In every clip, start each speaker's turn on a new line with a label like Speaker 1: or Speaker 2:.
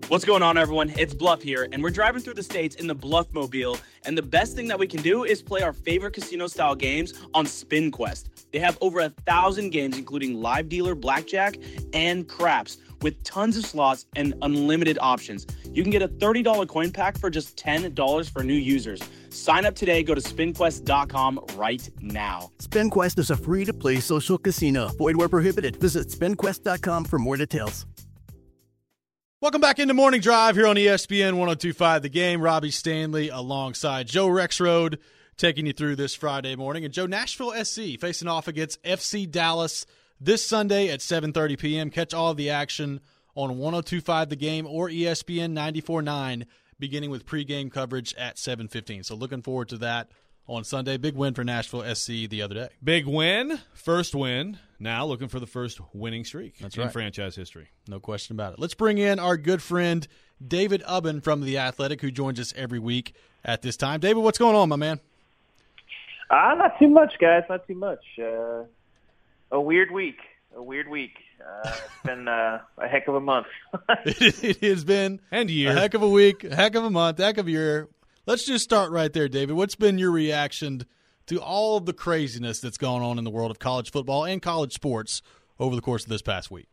Speaker 1: What's going on, everyone? It's Bluff here, and we're driving through the states in the Bluff-mobile, and the best thing that we can do is play our favorite casino-style games on SpinQuest. They have over 1,000 games, including live dealer blackjack and craps, with tons of slots and unlimited options. You can get a $30 coin pack for just $10 for new users. Sign up today. Go to SpinQuest.com right now.
Speaker 2: SpinQuest is a free-to-play social casino. Void where prohibited. Visit SpinQuest.com for more details.
Speaker 3: Welcome back into Morning Drive here on ESPN 102.5 The Game. Robbie Stanley alongside Joe Rexrode taking you through this Friday morning. And Joe, Nashville SC facing off against FC Dallas this Sunday at 7:30 p.m. Catch all of the action on 102.5 The Game or ESPN 94.9, beginning with pregame coverage at 7:15. So looking forward to that on Sunday. Big win for Nashville SC the other day.
Speaker 4: Big win, first win. Now looking for the first winning streak in franchise history.
Speaker 3: No question about it. Let's bring in our good friend David Ubben from The Athletic, who joins us every week at this time. David, what's going on, my man?
Speaker 5: Not too much, guys. Not too much. A weird week. It's been a heck of a month.
Speaker 3: It has been
Speaker 4: and year.
Speaker 3: A heck of a week, a heck of a month, a heck of a year. Let's just start right there, David. What's been your reaction to all of the craziness that's gone on in the world of college football and college sports over the course of this past week?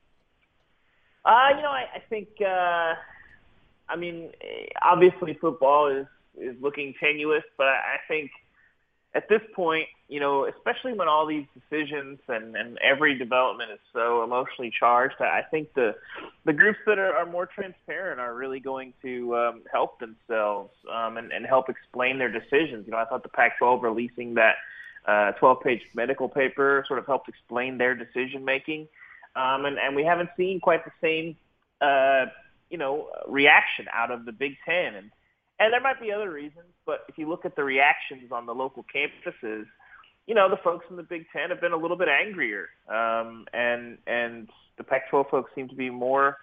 Speaker 5: I think, obviously football is looking tenuous, but I think at this point, especially when all these decisions and every development is so emotionally charged, I think the groups that are more transparent are really going to help themselves and help explain their decisions. I thought the Pac-12 releasing that 12-page medical paper sort of helped explain their decision-making. And we haven't seen quite the same, reaction out of the Big Ten. And there might be other reasons, but if you look at the reactions on the local campuses, the folks in the Big Ten have been a little bit angrier. And the Pac-12 folks seem to be more,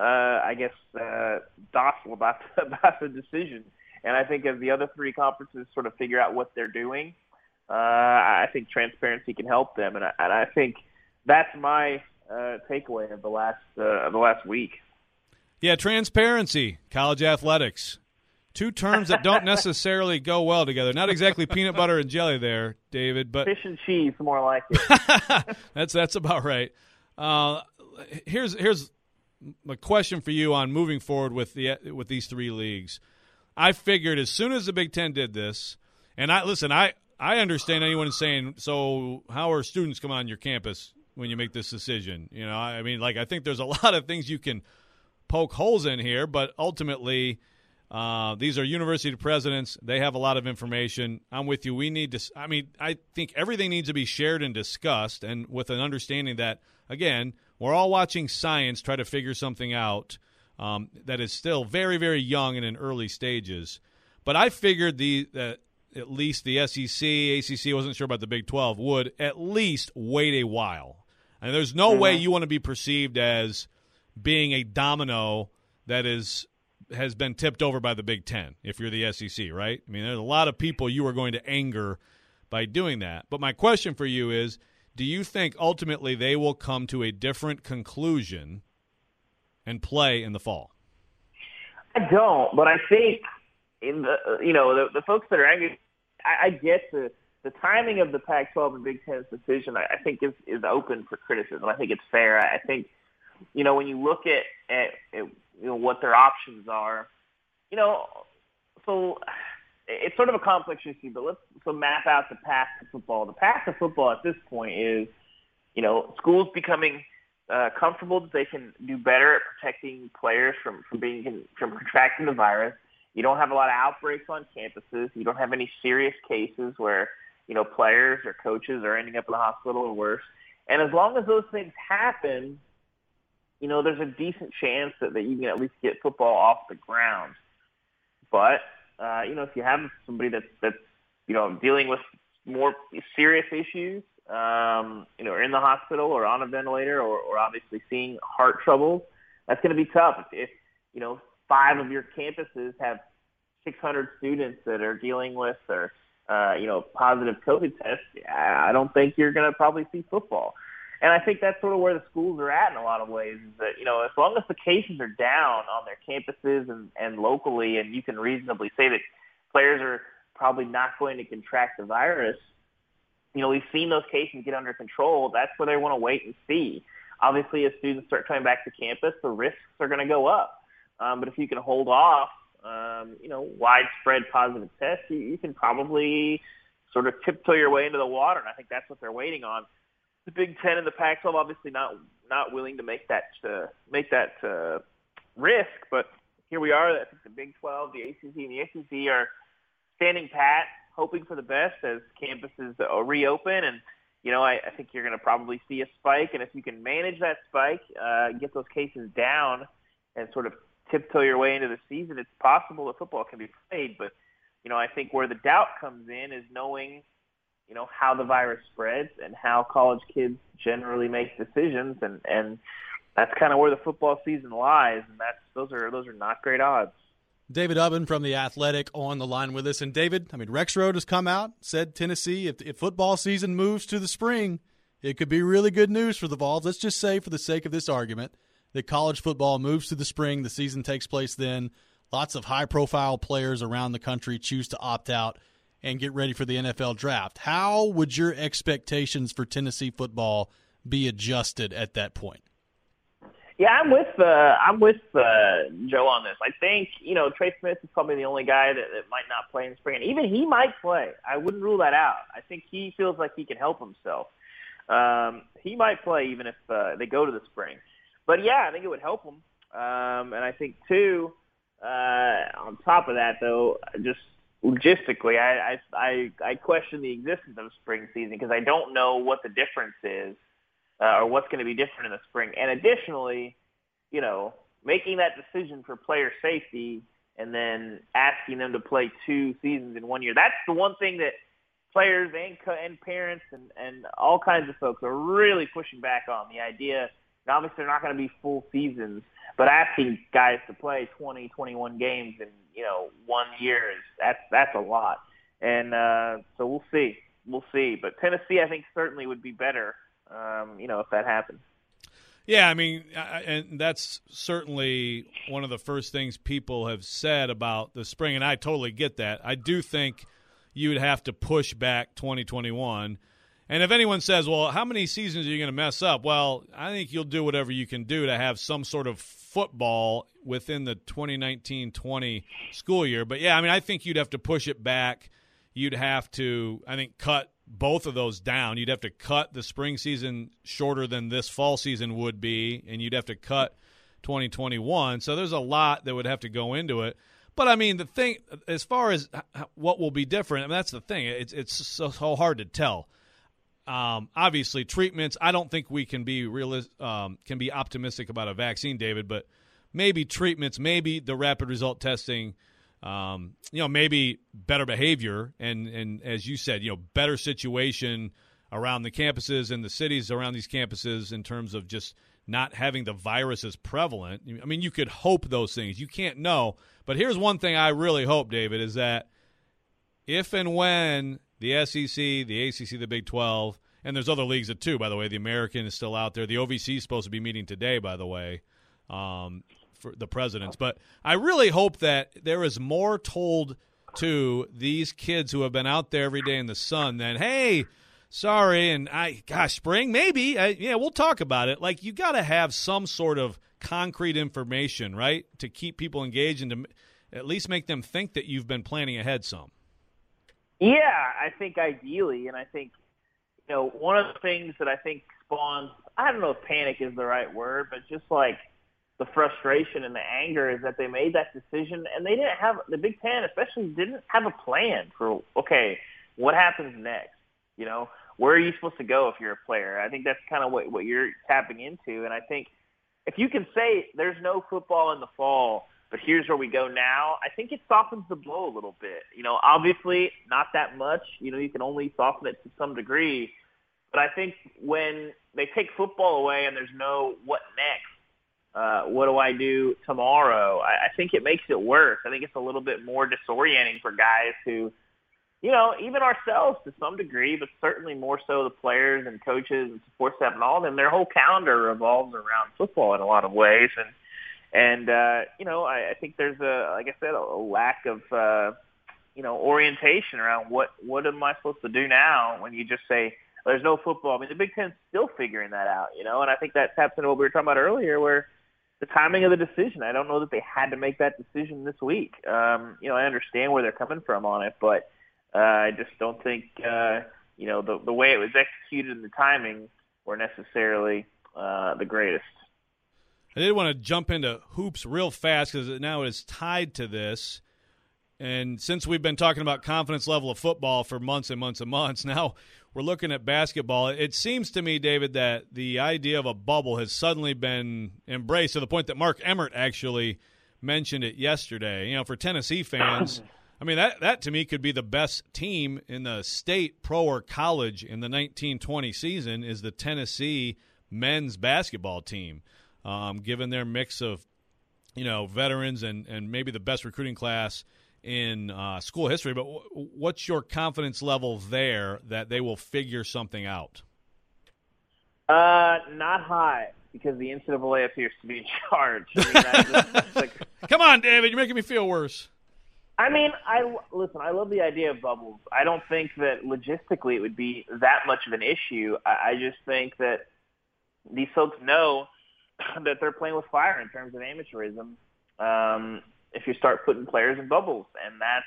Speaker 5: docile about the decision. And I think as the other three conferences sort of figure out what they're doing, I think transparency can help them. And I think that's my takeaway of the last week.
Speaker 4: Yeah, transparency, college athletics. Two terms that don't necessarily go well together. Not exactly peanut butter and jelly there, David, but
Speaker 5: fish and cheese, more like it.
Speaker 4: That's about right. Here's a question for you on moving forward with these three leagues. I figured as soon as the Big Ten did this, and I understand anyone saying, so how are students coming on your campus when you make this decision? I think there's a lot of things you can poke holes in here, but ultimately these are university presidents. They have a lot of information. I'm with you. We need to I think everything needs to be shared and discussed, and with an understanding that, again, we're all watching science try to figure something out that is still very, very young and in early stages. But I figured that at least the SEC, ACC, wasn't sure about the Big 12, would at least wait a while. And there's no way you want to be perceived as being a domino that has been tipped over by the Big Ten if you're the SEC, right? There's a lot of people you are going to anger by doing that. But my question for you is, do you think ultimately they will come to a different conclusion and play in the fall?
Speaker 5: I don't, but I think in the folks that are angry, I get the timing of the Pac-12 and Big Ten's decision. I think is open for criticism. I think it's fair. I think when you look at what their options are, so it's sort of a complex issue, but let's map out the path to football. The path to football at this point is, schools becoming comfortable that they can do better at protecting players from contracting the virus. You don't have a lot of outbreaks on campuses. You don't have any serious cases where, players or coaches are ending up in the hospital or worse. And as long as those things happen, there's a decent chance that you can at least get football off the ground. But, if you have somebody that's dealing with more serious issues, or in the hospital or on a ventilator or obviously seeing heart troubles, that's going to be tough. If 5 of your campuses have 600 students that are dealing with or, positive COVID tests, I don't think you're going to probably see football. And I think that's sort of where the schools are at in a lot of ways, is that, as long as the cases are down on their campuses and locally, and you can reasonably say that players are probably not going to contract the virus, we've seen those cases get under control. That's where they want to wait and see. Obviously, as students start coming back to campus, the risks are going to go up. But if you can hold off, widespread positive tests, you can probably sort of tiptoe your way into the water, and I think that's what they're waiting on. The Big Ten and the Pac-12 obviously not willing to make that risk, but here we are. I think the Big 12, the ACC, and the SEC are standing pat, hoping for the best as campuses reopen. And I think you're going to probably see a spike, and if you can manage that spike, get those cases down, and sort of tiptoe your way into the season, it's possible that football can be played. But I think where the doubt comes in is knowing how the virus spreads and how college kids generally make decisions, and that's kind of where the football season lies, and those are not great odds.
Speaker 3: David Ubben from The Athletic on the line with us. And David, Rexrode has come out, said Tennessee, if football season moves to the spring, it could be really good news for the Vols. Let's just say, for the sake of this argument, that college football moves to the spring, the season takes place then, lots of high-profile players around the country choose to opt out and get ready for the NFL draft. How would your expectations for Tennessee football be adjusted at that point?
Speaker 5: Yeah, I'm with Joe on this. I think Trey Smith is probably the only guy that might not play in the spring, and even he might play. I wouldn't rule that out. I think he feels like he can help himself. He might play even if they go to the spring. But yeah, I think it would help him. And I think too, on top of that though, just logistically, I question the existence of spring season because I don't know what the difference is or what's going to be different in the spring. And additionally, making that decision for player safety and then asking them to play 2 seasons in 1 year, that's the one thing that players and parents and all kinds of folks are really pushing back on. The idea, and obviously they're not going to be full seasons, but asking guys to play 20, 21 games in 1 year that's a lot. And so we'll see. But Tennessee, I think, certainly would be better, if that happens.
Speaker 4: Yeah, I mean, and that's certainly one of the first things people have said about the spring, and I totally get that. I do think you would have to push back 2021. And if anyone says, well, how many seasons are you going to mess up? Well, I think you'll do whatever you can do to have some sort of football within the 2019-20 school year. But, yeah, I mean, I think you'd have to push it back. You'd have to, I think, cut both of those down. You'd have to cut the spring season shorter than this fall season would be, and you'd have to cut 2021. So there's a lot that would have to go into it. But, I mean, the thing, as far as what will be different, I mean, that's the thing. It's so hard to tell. Obviously, treatments, I don't think we can be optimistic about a vaccine, David, but maybe treatments, maybe the rapid result testing, maybe better behavior and as you said, better situation around the campuses and the cities around these campuses in terms of just not having the virus as prevalent. I mean, you could hope those things. You can't know. But here's one thing I really hope, David, is that if and when the SEC, the ACC, the Big 12, and there's other leagues that too, by the way, the American is still out there. The OVC is supposed to be meeting today, by the way, for the presidents. But I really hope that there is more told to these kids who have been out there every day in the sun than, hey, sorry, and spring, maybe. We'll talk about it. Like, you got to have some sort of concrete information, right, to keep people engaged and to at least make them think that you've been planning ahead some.
Speaker 5: Yeah, I think ideally, and I think, one of the things that I think spawns, I don't know if panic is the right word, but just like the frustration and the anger is that they made that decision and they didn't have, the Big Ten especially didn't have a plan for, okay, what happens next? Where are you supposed to go if you're a player? I think that's kind of what you're tapping into. And I think if you can say there's no football in the fall, but here's where we go now, I think it softens the blow a little bit. Obviously not that much. You can only soften it to some degree. But I think when they take football away and there's no what next, what do I do tomorrow, I think it makes it worse. I think it's a little bit more disorienting for guys who, even ourselves to some degree, but certainly more so the players and coaches and support staff and all of them, their whole calendar revolves around football in a lot of ways. And I think there's like I said, a lack of, orientation around what am I supposed to do now when you just say there's no football. I mean, the Big Ten's still figuring that out, and I think that taps into what we were talking about earlier where the timing of the decision, I don't know that they had to make that decision this week. I understand where they're coming from on it, but I just don't think, the way it was executed and the timing were necessarily the greatest.
Speaker 4: I did want to jump into hoops real fast because now it is tied to this. And since we've been talking about confidence level of football for months and months and months, now we're looking at basketball. It seems to me, David, that the idea of a bubble has suddenly been embraced to the point that Mark Emmert actually mentioned it yesterday. For Tennessee fans, I mean, that to me could be the best team in the state, pro or college, in the 1920 season is the Tennessee men's basketball team, given their mix of, veterans and maybe the best recruiting class in school history. But what's your confidence level there that they will figure something out?
Speaker 5: Not high, because the NCAA appears to be in charge.
Speaker 4: Come on, David, you're making me feel worse.
Speaker 5: I mean, I love the idea of bubbles. I don't think that logistically it would be that much of an issue. I just think that these folks know that they're playing with fire in terms of amateurism. If you start putting players in bubbles, and that's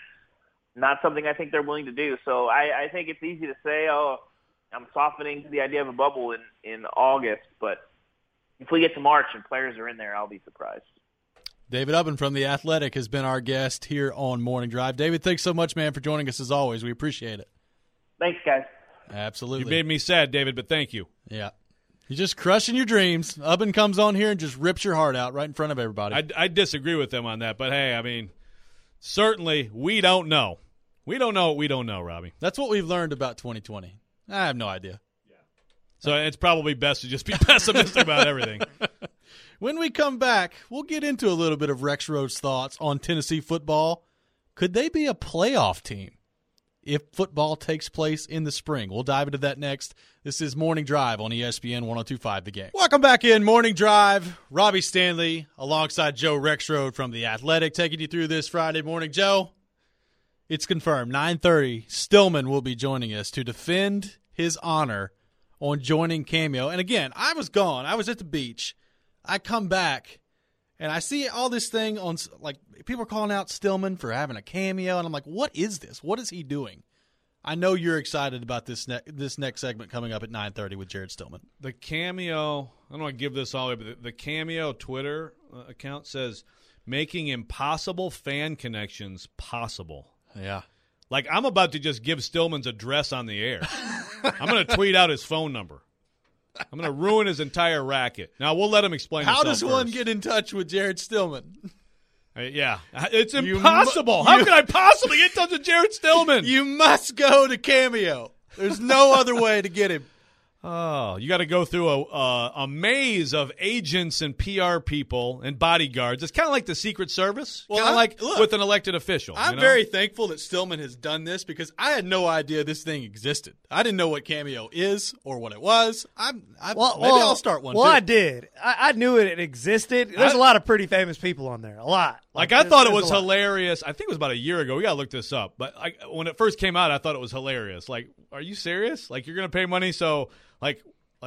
Speaker 5: not something I think they're willing to do. So I think it's easy to say, I'm softening to the idea of a bubble in August, but if we get to March and players are in there, I'll be surprised.
Speaker 3: David Ubben from The Athletic has been our guest here on Morning Drive. David, thanks so much, man, for joining us as always. We appreciate it.
Speaker 5: Thanks, guys.
Speaker 3: Absolutely.
Speaker 4: You made me sad, David, but thank you.
Speaker 3: Yeah. You're just crushing your dreams. Ubben comes on here and just rips your heart out right in front of everybody.
Speaker 4: I disagree with them on that, but hey, I mean, certainly we don't know. We don't know what we don't know, Robbie.
Speaker 3: That's what we've learned about 2020. I have no idea.
Speaker 4: Yeah. So it's probably best to just be pessimistic about everything.
Speaker 3: When we come back, we'll get into a little bit of Rexroad's thoughts on Tennessee football. Could they be a playoff team if football takes place in the spring? We'll dive into that next. This is Morning Drive on ESPN 102.5 The Game. Welcome back in Morning Drive. Robbie Stanley alongside Joe Rexroad from The Athletic taking you through this Friday morning. Joe, it's confirmed. 9:30, Stillman will be joining us to defend his honor on joining Cameo. And again, I was gone. I was at the beach. I come back, and I see all this thing on, like, people are calling out Stillman for having a cameo, and I'm like, what is this? What is he doing? I know you're excited about this next segment coming up at 9:30 with Jared Stillman.
Speaker 4: The Cameo, I don't want to give this all away, but the Cameo Twitter account says, making impossible fan connections possible.
Speaker 3: Yeah.
Speaker 4: Like, I'm about to just give Stillman's address on the air. I'm going to tweet out his phone number. I'm going to ruin his entire racket. Now, we'll let him explain
Speaker 3: How
Speaker 4: himself
Speaker 3: does one
Speaker 4: first.
Speaker 3: get in touch with Jared Stillman?
Speaker 4: Yeah. It's impossible. How can I possibly get in touch with Jared Stillman?
Speaker 3: You must go to Cameo. There's no other way to get him.
Speaker 4: Oh, you got to go through a maze of agents and PR people and bodyguards. It's kind of like the Secret Service,
Speaker 3: Well,
Speaker 4: kind of like
Speaker 3: look,
Speaker 4: with an elected official.
Speaker 3: I'm very thankful that Stillman has done this because I had no idea this thing existed. I didn't know what Cameo is or what it was. Maybe I'll start one,
Speaker 6: Well,
Speaker 3: too.
Speaker 6: I did. I knew it existed. There's a lot of pretty famous people on there. A lot.
Speaker 4: Like, I thought it was
Speaker 6: there's a lot.
Speaker 4: hilarious. I think it was about a year ago. We got to look this up. But when it first came out, I thought it was hilarious. Like, are you serious? Like, you're going to pay money so, like,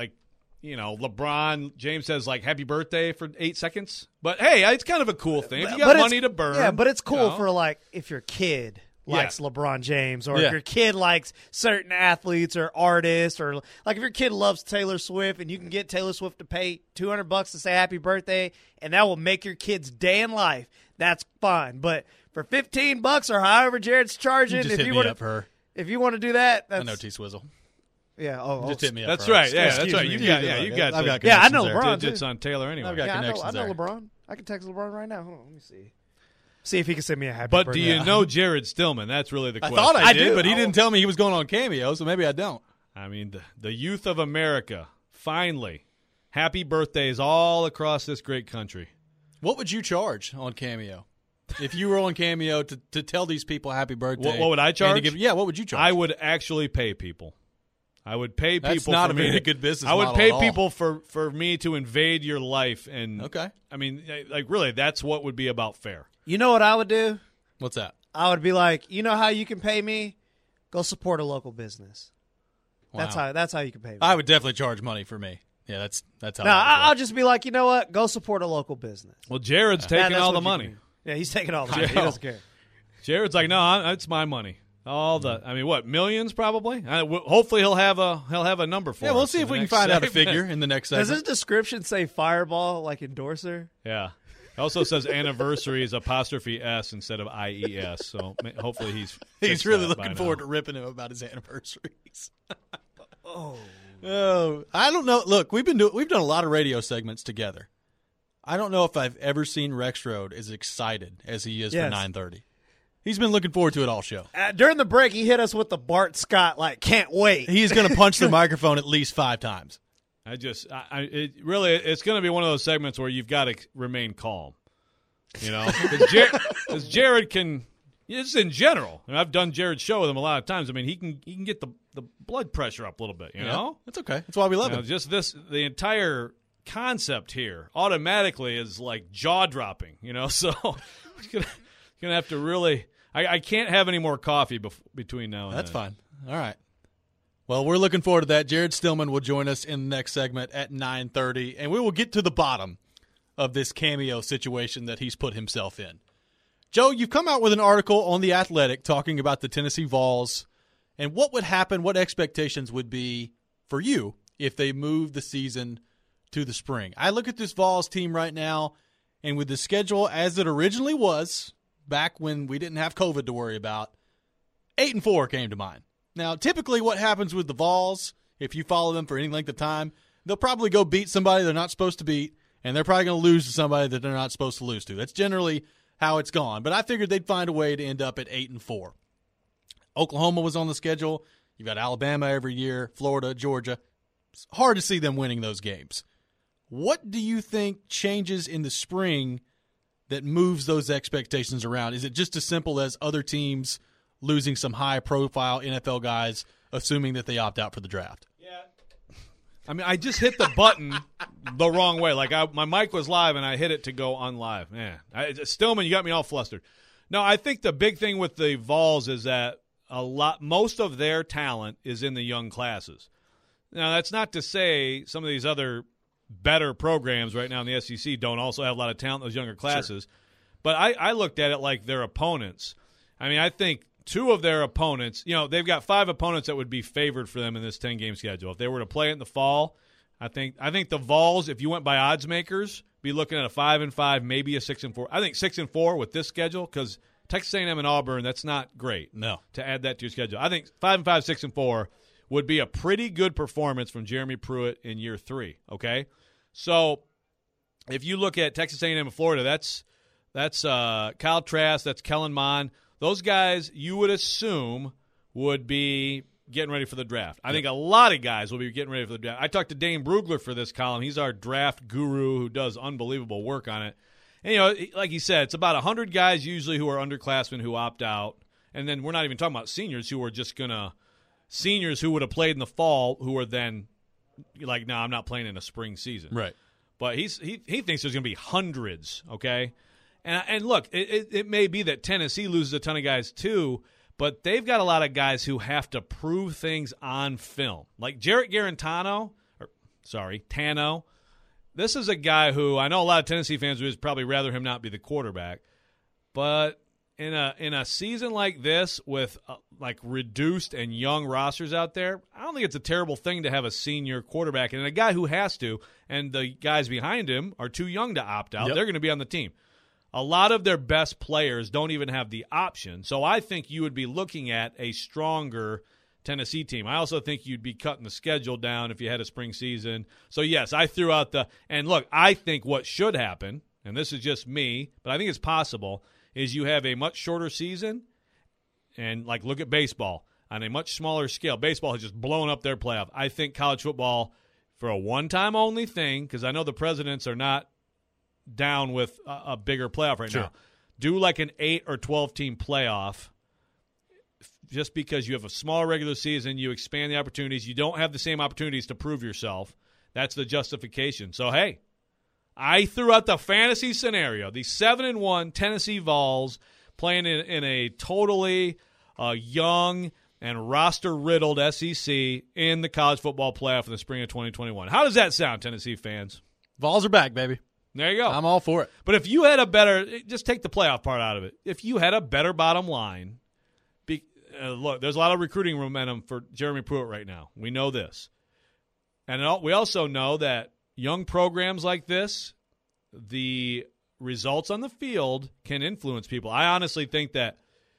Speaker 4: LeBron James says, like, happy birthday for 8 seconds. But, hey, it's kind of a cool thing. If you got money to burn.
Speaker 6: Yeah, but it's cool for, like, if your kid likes LeBron James or if your kid likes certain athletes or artists or, like, if your kid loves Taylor Swift and you can get Taylor Swift to pay $200 to say happy birthday and that will make your kid's day in life, that's fine. But for $15 or however Jared's charging,
Speaker 3: You just hit me up for her.
Speaker 6: If you want to do that, that's
Speaker 3: I know T-Swizzle.
Speaker 6: Yeah,
Speaker 3: Just hit me up.
Speaker 4: That's
Speaker 3: for her.
Speaker 4: right. Yeah,
Speaker 3: Excuse
Speaker 4: that's right.
Speaker 3: me.
Speaker 4: You got
Speaker 3: I've got
Speaker 6: Yeah, I
Speaker 3: connections
Speaker 6: know
Speaker 3: there.
Speaker 6: LeBron.
Speaker 4: digits on Taylor anyway.
Speaker 3: I've got connections
Speaker 6: I know
Speaker 3: there.
Speaker 6: LeBron. I can text LeBron right now. Hold on, let me see. See if he can send me a happy
Speaker 4: But
Speaker 6: birthday.
Speaker 4: do you know Jared Stillman? That's really the
Speaker 3: I
Speaker 4: question.
Speaker 3: thought I did,
Speaker 6: do.
Speaker 3: but he didn't tell me he was going on Cameo, so maybe I don't.
Speaker 4: I mean, the youth of America, finally. Happy birthdays all across this great country.
Speaker 3: What would you charge on Cameo? If you were on Cameo to tell these people happy birthday.
Speaker 4: What would I charge?
Speaker 3: What would you charge?
Speaker 4: I would actually pay people. I would pay people.
Speaker 3: That's not a very good business
Speaker 4: I would
Speaker 3: model
Speaker 4: pay
Speaker 3: at all.
Speaker 4: people for me to invade your life. And
Speaker 3: okay.
Speaker 4: I mean, like, really, that's what would be about fair.
Speaker 6: You know what I would do?
Speaker 3: What's that?
Speaker 6: I would be like, you know how you can pay me? Go support a local business.
Speaker 3: Wow.
Speaker 6: That's how you can pay me.
Speaker 3: I would definitely charge money for me. Yeah, that's how.
Speaker 6: No, I'll just be like, you know what? Go support a local business.
Speaker 4: Well, Jared's taking all the money.
Speaker 6: Yeah, he's taking all the money. He doesn't care.
Speaker 4: Jared's like, no, it's my money. What, millions probably? Hopefully he'll have a number for us.
Speaker 3: Yeah, we'll see if we can find out a figure in the next segment.
Speaker 6: Does his description say Fireball, like endorser?
Speaker 4: Yeah. It also says anniversaries _S instead of IES. So hopefully he's
Speaker 3: really looking forward to ripping him about his anniversaries. Oh, I don't know. Look, we've done a lot of radio segments together. I don't know if I've ever seen Rexrode as excited as he is for 9:30. He's been looking forward to it all show.
Speaker 6: During the break, he hit us with the Bart Scott, like, can't wait.
Speaker 3: He's going to punch the microphone at least 5 times.
Speaker 4: It's going to be one of those segments where you've got to remain calm. You know, because Jared can, just in general, and I've done Jared's show with him a lot of times. I mean, he can get the blood pressure up a little bit. You know,
Speaker 3: that's okay. That's why we love him.
Speaker 4: Just the entire concept here automatically is like jaw dropping. You know, so gonna have to really. I can't have any more coffee between now and
Speaker 3: That's
Speaker 4: then.
Speaker 3: fine. All right. Well, we're looking forward to that. Jared Stillman will join us in the next segment at 9:30, and we will get to the bottom of this Cameo situation that he's put himself in. Joe, you've come out with an article on The Athletic talking about the Tennessee Vols and what would happen, what expectations would be for you if they moved the season to the spring. I look at this Vols team right now, and with the schedule as it originally was, back when we didn't have COVID to worry about, 8-4 came to mind. Now, typically what happens with the Vols, if you follow them for any length of time, they'll probably go beat somebody they're not supposed to beat, and they're probably going to lose to somebody that they're not supposed to lose to. That's generally how it's gone. But I figured they'd find a way to end up at 8-4. Oklahoma was on the schedule. You've got Alabama every year, Florida, Georgia. It's hard to see them winning those games. What do you think changes in the spring that moves those expectations around? Is it just as simple as other teams losing some high-profile NFL guys, assuming that they opt out for the draft?
Speaker 4: Yeah. I mean, I just hit the button the wrong way. Like, my mic was live, and I hit it to go unlive. Man, Stillman, you got me all flustered. No, I think the big thing with the Vols is that most of their talent is in the young classes. Now, that's not to say some of these other better programs right now in the SEC don't also have a lot of talent in those younger classes. Sure. But I looked at it like their opponents. I mean, I think 2 of their opponents, they've got 5 opponents that would be favored for them in this 10-game schedule. If they were to play it in the fall, I think the Vols, if you went by odds makers, be looking at a 5-5, maybe a 6-4. I think 6-4 with this schedule, because Texas A&M and Auburn, that's not great.
Speaker 3: No.
Speaker 4: To add that to your schedule. I think 5-5, 6-4 would be a pretty good performance from Jeremy Pruitt in year 3, okay? So if you look at Texas A&M and Florida, that's Kyle Trask, that's Kellen Mond. Those guys, you would assume, would be getting ready for the draft. I think a lot of guys will be getting ready for the draft. I talked to Dane Brugler for this column. He's our draft guru who does unbelievable work on it. And, like he said, it's about 100 guys usually who are underclassmen who opt out. And then we're not even talking about seniors who are just going to – seniors who would have played in the fall who are then like, no, I'm not playing in a spring season.
Speaker 3: Right.
Speaker 4: But he thinks there's going to be hundreds, okay? And look, it may be that Tennessee loses a ton of guys too, but they've got a lot of guys who have to prove things on film. Like Jarrett Tano. This is a guy who I know a lot of Tennessee fans would probably rather him not be the quarterback, but in a season like this with like reduced and young rosters out there, I don't think it's a terrible thing to have a senior quarterback and a guy who has to, and the guys behind him are too young to opt out. Yep. They're going to be on the team. A lot of their best players don't even have the option, so I think you would be looking at a stronger Tennessee team. I also think you'd be cutting the schedule down if you had a spring season. So, yes, I threw out and look, I think what should happen, and this is just me, but I think it's possible, is you have a much shorter season, and like look at baseball on a much smaller scale. Baseball has just blown up their playoff. I think college football, for a one-time only thing, because I know the presidents are not down with a bigger playoff right now. do like an 8 or 12 team playoff. Just because you have a smaller regular season, you expand the opportunities. You don't have the same opportunities to prove yourself. That's the justification. So, hey, I threw out the fantasy scenario. The 7-1 Tennessee Vols playing in a totally young and roster-riddled SEC in the college football playoff in the spring of 2021. How does that sound, Tennessee fans?
Speaker 3: Vols are back, baby.
Speaker 4: There you go.
Speaker 3: I'm all for it.
Speaker 4: But if you had a better – just take the playoff part out of it. If you had a better bottom line – look, there's a lot of recruiting momentum for Jeremy Pruitt right now. We know this. And we also know that young programs like this, the results on the field can influence people. I honestly think that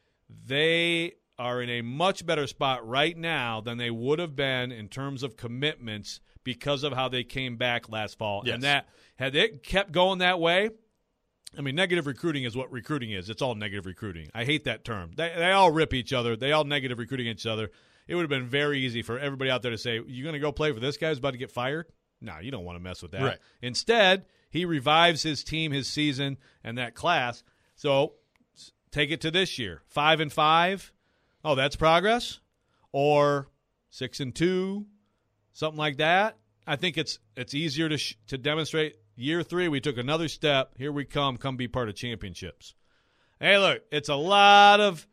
Speaker 4: they are in a much better spot right now than they would have been in terms of commitments because of how they came back last fall.
Speaker 3: Yes.
Speaker 4: And that had it kept going that way, I mean, negative recruiting is what recruiting is. It's all negative recruiting. I hate that term. They all rip each other. They all negative recruiting each other. It would have been very easy for everybody out there to say, you're going to go play for this guy who's about to get fired? No, you don't want to mess with that.
Speaker 3: Right.
Speaker 4: Instead, he revives his team, his season, and that class. So take it to this year. 5-5. Oh, that's progress? Or 6-2, something like that. I think it's easier to demonstrate. Year 3, we took another step. Here we come be part of championships. Hey, look, it's a lot of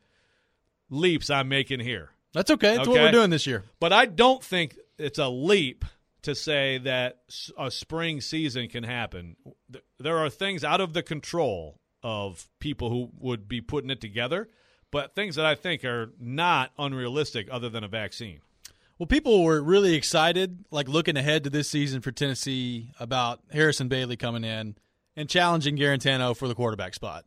Speaker 4: leaps I'm making here.
Speaker 3: That's okay. That's what we're doing this year.
Speaker 4: But I don't think it's a leap to say that a spring season can happen. There are things out of the control of people who would be putting it together, but things that I think are not unrealistic other than a vaccine.
Speaker 3: Well, people were really excited, like looking ahead to this season for Tennessee about Harrison Bailey coming in and challenging Garantano for the quarterback spot.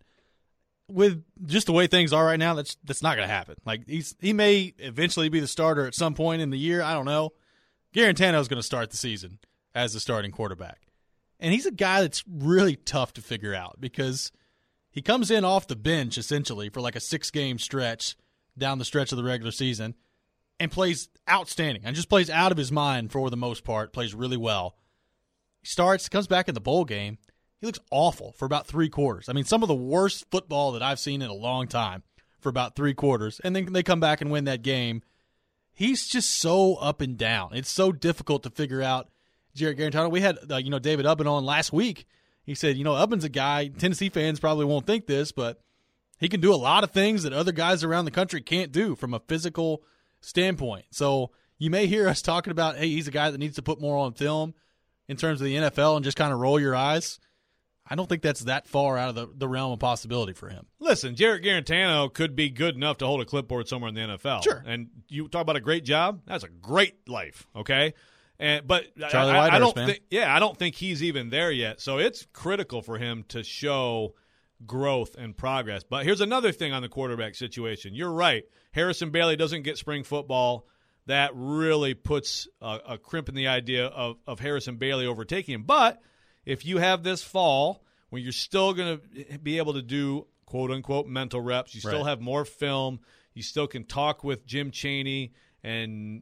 Speaker 3: With just the way things are right now, that's not going to happen. Like he may eventually be the starter at some point in the year. I don't know. Garantano's going to start the season as the starting quarterback. And he's a guy that's really tough to figure out because he comes in off the bench essentially for like a 6-game stretch down the stretch of the regular season and plays outstanding and just plays out of his mind for the most part, plays really well. He starts, comes back in the bowl game. He looks awful for about 3 quarters. I mean, some of the worst football that I've seen in a long time for about 3 quarters. And then they come back and win that game. He's just so up and down. It's so difficult to figure out Jarrett Garantano. We had David Ubben on last week. He said, Ubben's a guy, Tennessee fans probably won't think this, but he can do a lot of things that other guys around the country can't do from a physical standpoint. So you may hear us talking about, hey, he's a guy that needs to put more on film in terms of the NFL and just kind of roll your eyes. I don't think that's that far out of the realm of possibility for him.
Speaker 4: Listen, Jarrett Garantano could be good enough to hold a clipboard somewhere in the NFL.
Speaker 3: Sure.
Speaker 4: And you talk about a great job, that's a great life, okay? But
Speaker 3: I
Speaker 4: don't think he's even there yet. So it's critical for him to show growth and progress. But here's another thing on the quarterback situation. You're right. Harrison Bailey doesn't get spring football. That really puts a crimp in the idea of Harrison Bailey overtaking him. But if you have this fall when you're still going to be able to do quote-unquote mental reps, you still have more film, you still can talk with Jim Chaney and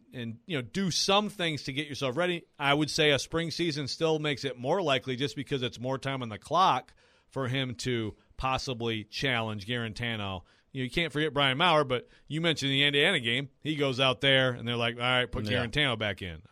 Speaker 4: do some things to get yourself ready, I would say a spring season still makes it more likely just because it's more time on the clock for him to possibly challenge Garantano. You can't forget Brian Maurer, but you mentioned the Indiana game. He goes out there, and they're like, all right, put Garantano back in.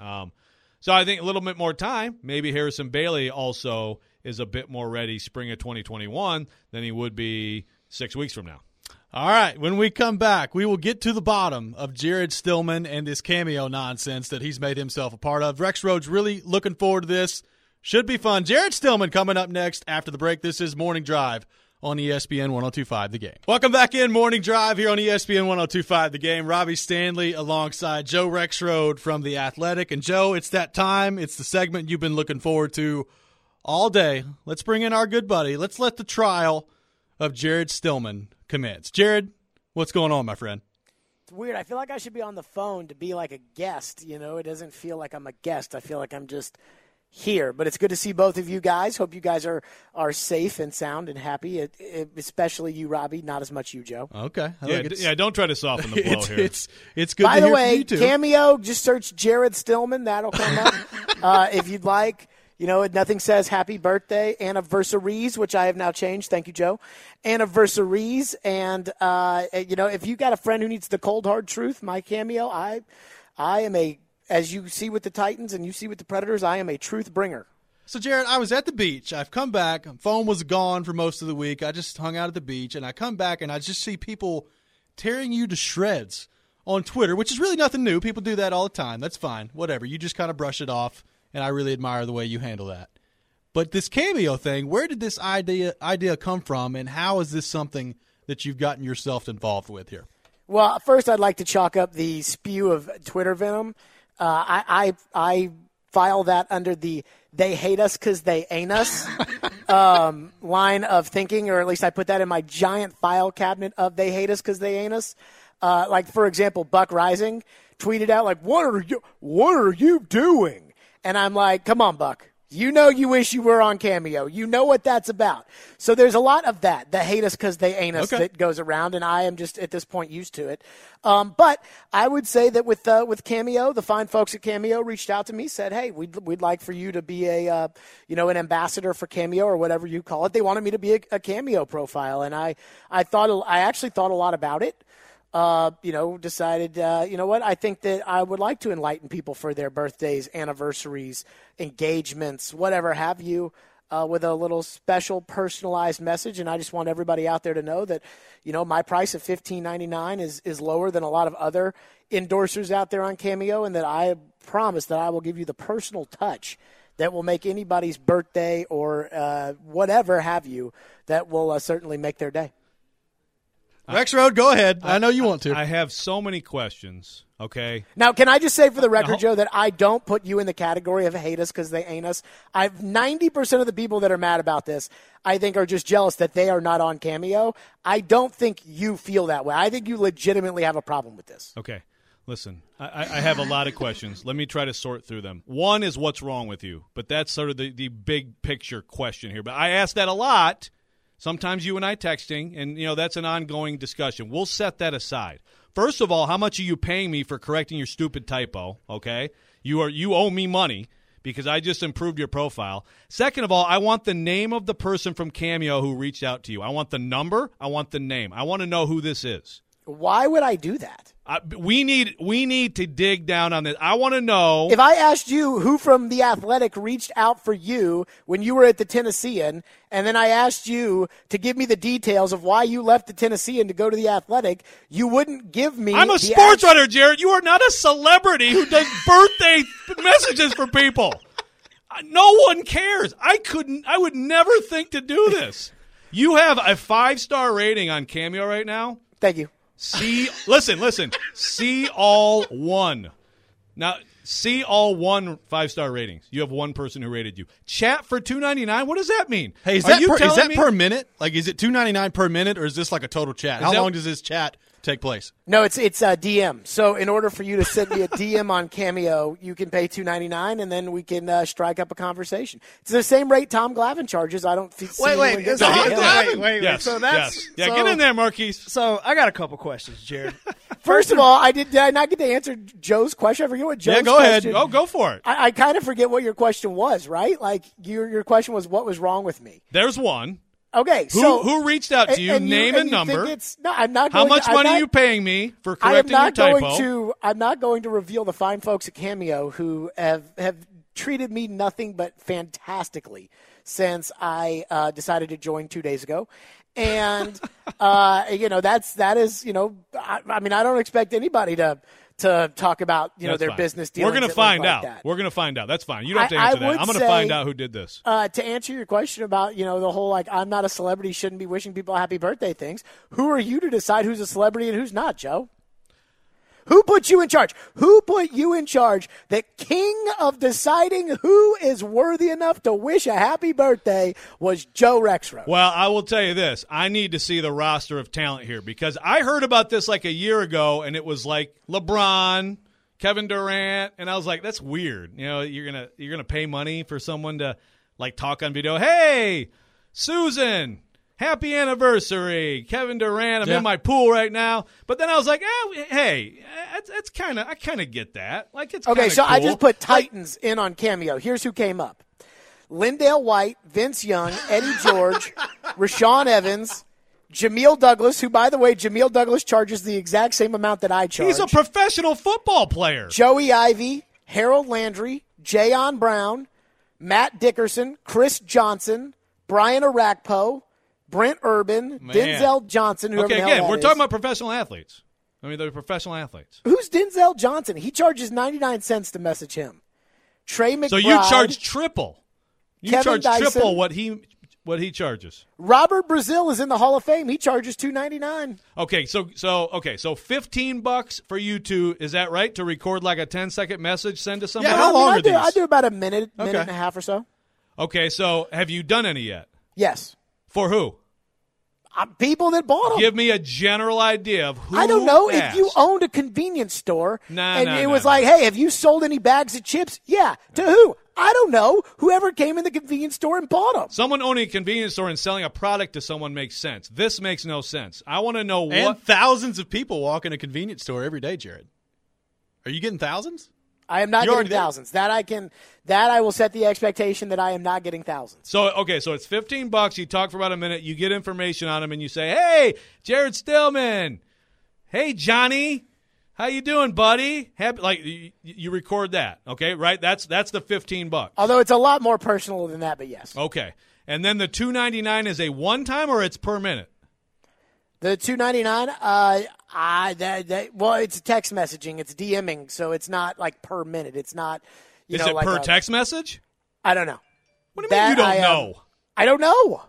Speaker 4: So I think a little bit more time. Maybe Harrison Bailey also is a bit more ready spring of 2021 than he would be 6 weeks from now.
Speaker 3: All right, when we come back, we will get to the bottom of Jared Stillman and this cameo nonsense that he's made himself a part of. Rex Rhodes really looking forward to this. Should be fun. Jared Stillman coming up next after the break. This is Morning Drive on ESPN 102.5 The Game. Welcome back in Morning Drive here on ESPN 102.5 The Game. Robbie Stanley alongside Joe Rexrode from The Athletic. And, Joe, it's that time. It's the segment you've been looking forward to all day. Let's bring in our good buddy. Let's let the trial of Jared Stillman commence. Jared, what's going on, my friend?
Speaker 7: It's weird. I feel like I should be on the phone to be like a guest. It doesn't feel like I'm a guest. I feel like I'm just here. But it's good to see both of you guys. Hope you guys are safe and sound and happy, especially you, Robbie. Not as much you, Joe.
Speaker 3: Okay.
Speaker 4: Don't try to soften the blow here.
Speaker 3: It's good
Speaker 7: By
Speaker 3: to
Speaker 7: the
Speaker 3: hear
Speaker 7: way,
Speaker 3: from you too.
Speaker 7: Cameo, just search Jared Stillman. That'll come up if you'd like. nothing says happy birthday, anniversaries, which I have now changed. Thank you, Joe. Anniversaries. And, if you got a friend who needs the cold, hard truth, my Cameo, I am as you see with the Titans and you see with the Predators, I am a truth bringer.
Speaker 3: So, Jared, I was at the beach. I've come back. Phone was gone for most of the week. I just hung out at the beach, and I come back, and I just see people tearing you to shreds on Twitter, which is really nothing new. People do that all the time. That's fine. Whatever. You just kind of brush it off, and I really admire the way you handle that. But this Cameo thing, where did this idea come from, and how is this something that you've gotten yourself involved with here?
Speaker 7: Well, first I'd like to chalk up the spew of Twitter venom. I file that under the "they hate us because they ain't us" line of thinking, or at least I put that in my giant file cabinet of "they hate us because they ain't us." For example, Buck Rising tweeted out what are you doing? And I'm like, come on, Buck. You wish you were on Cameo. You know what that's about. So there's a lot of that hate us because they ain't us that goes around, and I am just at this point used to it. But I would say that with Cameo, the fine folks at Cameo reached out to me, said, "Hey, we'd like for you to be an ambassador for Cameo or whatever you call it." They wanted me to be a Cameo profile, and I actually thought a lot about it. Decided, what? I think that I would like to enlighten people for their birthdays, anniversaries, engagements, whatever have you, with a little special personalized message. And I just want everybody out there to know that, my price of $15.99 is lower than a lot of other endorsers out there on Cameo, and that I promise that I will give you the personal touch that will make anybody's birthday or whatever have you, that will certainly make their day.
Speaker 3: Rexrode, go ahead. I know you want to.
Speaker 4: I have so many questions, okay?
Speaker 7: Now, can I just say for the record, Joe, that I don't put you in the category of hate us because they ain't us. 90% of the people that are mad about this, I think, are just jealous that they are not on Cameo. I don't think you feel that way. I think you legitimately have a problem with this.
Speaker 4: Okay. Listen, I have a lot of questions. Let me try to sort through them. One is what's wrong with you, but that's sort of the big picture question here. But I ask that a lot. Sometimes you and I texting, and, that's an ongoing discussion. We'll set that aside. First of all, how much are you paying me for correcting your stupid typo, okay? You owe me money because I just improved your profile. Second of all, I want the name of the person from Cameo who reached out to you. I want the number. I want the name. I want to know who this is.
Speaker 7: Why would I do that?
Speaker 4: We need to dig down on this. I want to know.
Speaker 7: If I asked you who from The Athletic reached out for you when you were at the Tennessean, and then I asked you to give me the details of why you left the Tennessean to go to The Athletic, you wouldn't give me.
Speaker 4: I'm a sports writer, Jared. You are not a celebrity who does birthday messages for people. No one cares. I would never think to do this. You have a 5-star rating on Cameo right now.
Speaker 7: Thank you.
Speaker 4: Listen. See all one. Now, see all one 5-star ratings. You have one person who rated you. Chat for $2.99. What does that mean?
Speaker 3: Hey, is that per minute? Like, is it $2.99 per minute, or is this like a total chat? How long does this chat take place?
Speaker 7: No, it's a DM. So in order for you to send me a DM on Cameo, you can pay $2.99, and then we can strike up a conversation. It's the same rate Tom Glavine charges. I don't see
Speaker 6: wait.
Speaker 4: Yes,
Speaker 6: so that's
Speaker 4: yes. Get in there, Marquise.
Speaker 6: So I got a couple questions, Jared.
Speaker 7: First of all, did I not get to answer Joe's question? I forget what Joe's question.
Speaker 4: Ahead. Go for it.
Speaker 7: I kind of forget what your question was, right? Like your question was, what was wrong with me?
Speaker 4: There's one.
Speaker 7: Okay,
Speaker 4: who reached out to you? Name and number.
Speaker 7: I'm not.
Speaker 4: How much money are you paying me for correcting your typo?
Speaker 7: I'm not going to reveal the fine folks at Cameo who have treated me nothing but fantastically since I decided to join 2 days ago, and that is I mean, I don't expect anybody to talk about their business dealings.
Speaker 4: We're going to find out. We're going to find out. That's fine. You don't have to answer that. I'm going to find out who did this.
Speaker 7: To answer your question about the whole I'm not a celebrity, shouldn't be wishing people happy birthday things. Who are you to decide who's a celebrity and who's not, Joe? Who put you in charge? Who put you in charge? The king of deciding who is worthy enough to wish a happy birthday was Joe Rexrode.
Speaker 4: Well, I will tell you this. I need to see the roster of talent here because I heard about this like a year ago, and it was like LeBron, Kevin Durant, and I was like, that's weird. You're gonna pay money for someone to like talk on video. Hey, Susan. Happy anniversary, Kevin Durant. I'm in my pool right now. But then I was like, hey, I kind of get that. Like, it's
Speaker 7: okay. So
Speaker 4: cool.
Speaker 7: I just put Titans in on Cameo. Here's who came up: Lindale White, Vince Young, Eddie George, Rashawn Evans, Jameel Douglas, who, by the way, Jameel Douglas charges the exact same amount that I charge.
Speaker 4: He's a professional football player.
Speaker 7: Joey Ivy, Harold Landry, Jayon Brown, Matt Dickerson, Chris Johnson, Brian Arakpo, Brent Urban, Denzel Johnson, whoever the hell that
Speaker 4: we're
Speaker 7: is.
Speaker 4: talking about professional athletes. I mean, they're professional athletes.
Speaker 7: Who's Denzel Johnson? He charges 99 cents to message him. Trey McBride.
Speaker 4: So you charge triple. You
Speaker 7: Kevin
Speaker 4: charge
Speaker 7: Dyson.
Speaker 4: triple what he charges.
Speaker 7: Robert Brazil is in the Hall of Fame. He charges $2.99.
Speaker 4: Okay, so $15 for you two, is that right? To record like a 10-second message, send to somebody?
Speaker 3: Yeah, how long are these?
Speaker 7: I do about a minute and a half or so.
Speaker 4: Okay, so have you done any yet?
Speaker 7: Yes.
Speaker 4: For who?
Speaker 7: People that bought them.
Speaker 4: Give me a general idea of who.
Speaker 7: I don't know.
Speaker 4: asked.
Speaker 7: If you owned a convenience store it was
Speaker 4: nah.
Speaker 7: like, hey, have you sold any bags of chips? Yeah. To who? I don't know. Whoever came in the convenience store and bought them.
Speaker 4: Someone owning a convenience store and selling a product to someone makes sense. This makes no sense. I want to know
Speaker 3: And
Speaker 4: what.
Speaker 3: thousands of people walk in a convenience store every day, Jared. Are you getting thousands?
Speaker 7: I am not
Speaker 3: You're
Speaker 7: getting
Speaker 3: already
Speaker 7: thousands. That I will set the expectation that I am not getting thousands.
Speaker 4: So it's $15. You talk for about a minute. You get information on him, and you say, "Hey, Jared Stillman. Hey, Johnny. How you doing, buddy?" You record that, okay? Right? That's the $15.
Speaker 7: Although it's a lot more personal than that, but yes.
Speaker 4: Okay, and then the $2.99 is a one-time, or it's per minute?
Speaker 7: The $2.99, well, it's text messaging, it's DMing, so it's not like per minute. It's not.
Speaker 4: Is it per text message?
Speaker 7: I don't know.
Speaker 4: What do you mean you don't know?
Speaker 7: I don't know.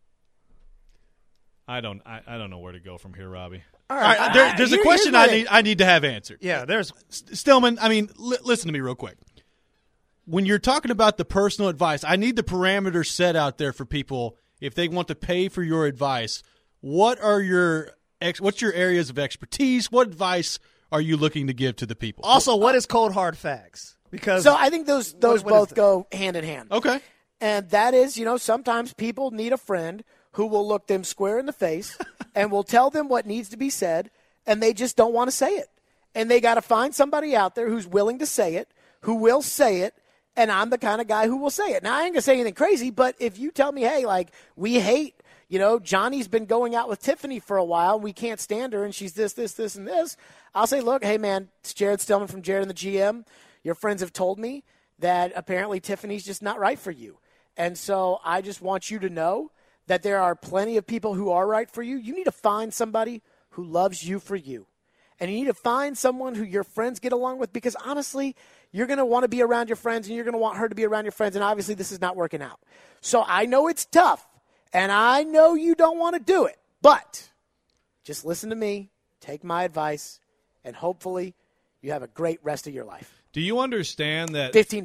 Speaker 4: I don't know where to go from here, Robbie.
Speaker 3: All right, there's a question I need to have answered.
Speaker 6: Yeah, there's
Speaker 3: Stillman. I mean, listen to me real quick. When you're talking about the personal advice, I need the parameters set out there for people if they want to pay for your advice. What's your areas of expertise? What advice are you looking to give to the people?
Speaker 6: also what is cold hard facts? Because
Speaker 7: So I think those
Speaker 6: what
Speaker 7: both
Speaker 6: is
Speaker 7: go hand in hand.
Speaker 3: Okay.
Speaker 7: And that is, sometimes people need a friend who will look them square in the face and will tell them what needs to be said, and they just don't want to say it. And they got to find somebody out there who's willing to say it, who will say it, and I'm the kind of guy who will say it. Now, I ain't going to say anything crazy, but if you tell me, hey, we hate, Johnny's been going out with Tiffany for a while, and we can't stand her, and she's this, and this, I'll say, look, hey, man, it's Jared Stillman from Jared and the GM. Your friends have told me that apparently Tiffany's just not right for you. And so I just want you to know that there are plenty of people who are right for you. You need to find somebody who loves you for you. And you need to find someone who your friends get along with, because honestly, you're going to want to be around your friends and you're going to want her to be around your friends. And obviously this is not working out. So I know it's tough and I know you don't want to do it, but just listen to me, take my advice, and hopefully you have a great rest of your life.
Speaker 4: Do you understand that
Speaker 7: $15.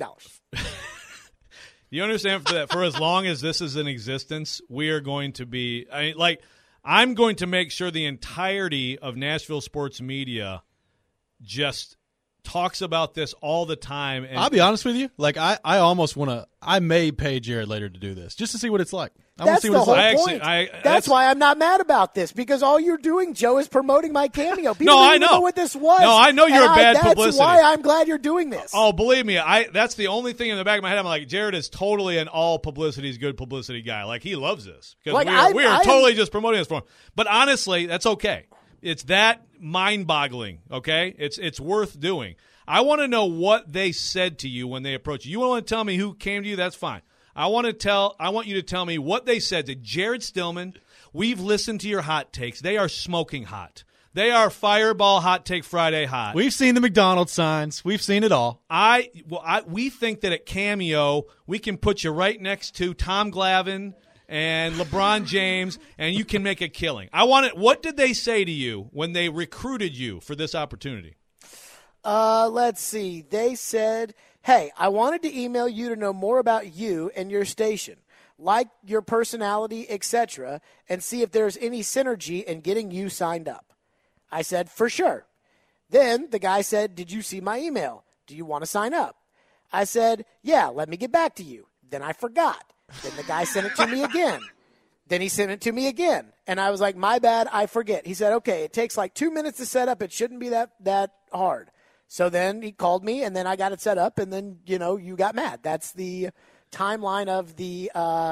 Speaker 4: You understand that for as long as this is in existence, we are going to be I'm going to make sure the entirety of Nashville sports media just talks about this all the time. And
Speaker 3: I'll be honest with you. I almost want to. I may pay Jared later to do this just to see what it's like. I want to see what it's like.
Speaker 7: Point. That's why I'm not mad about this, because all you're doing, Joe, is promoting my cameo. People
Speaker 4: I
Speaker 7: don't even know what this was.
Speaker 4: No, I know you're a bad publicity.
Speaker 7: That's why I'm glad you're doing this.
Speaker 4: Oh, believe me, that's the only thing in the back of my head. I'm like, Jared is totally an all publicity is good publicity guy. Like, he loves this because we are totally just promoting this for him. But honestly, that's okay. It's that mind-boggling. Okay, it's worth doing. I want to know what they said to you when they approached you. You want to tell me who came to you? That's fine. I want you to tell me what they said to Jared Stillman. We've listened to your hot takes. They are smoking hot. They are Fireball Hot Take Friday hot.
Speaker 3: We've seen the McDonald's signs. We've seen it all.
Speaker 4: We think that at Cameo we can put you right next to Tom Glavine and LeBron James, and you can make a killing. What did they say to you when they recruited you for this opportunity?
Speaker 7: Let's see. They said, hey, I wanted to email you to know more about you and your station, like your personality, etc., and see if there's any synergy in getting you signed up. I said, for sure. Then the guy said, did you see my email? Do you want to sign up? I said, yeah, let me get back to you. Then I forgot. Then the guy sent it to me again. Then he sent it to me again. And I was like, my bad, I forget. He said, okay, it takes like 2 minutes to set up. It shouldn't be that hard. So then he called me, and then I got it set up, and then, you got mad. That's the timeline of the